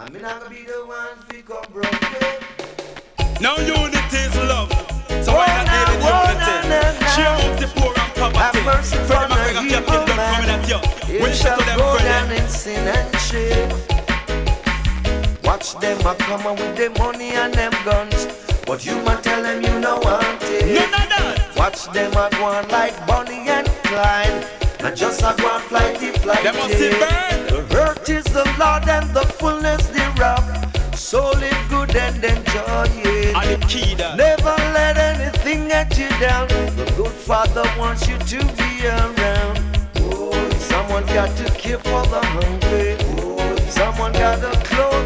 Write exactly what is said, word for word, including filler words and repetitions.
I'm not gonna be the one to come broken. Now unity is love. So why not deal in unity? Share out the poor and poverty. From the bring a captain done coming at you. We shut to them go friendly. down in sin and shame. Watch them a come with them money and them guns, but you might tell them you know want it. None of that. Watch them a go on like Bonnie and Clyde, and just a go on flighty flighty. Them must be burned. The hurt is the Lord and the fullness thereof. So live good and enjoy it. And the key that. Never let anything get you down. The good Father wants you to be around. Oh, someone got to care for the hungry. Oh, someone got to clothe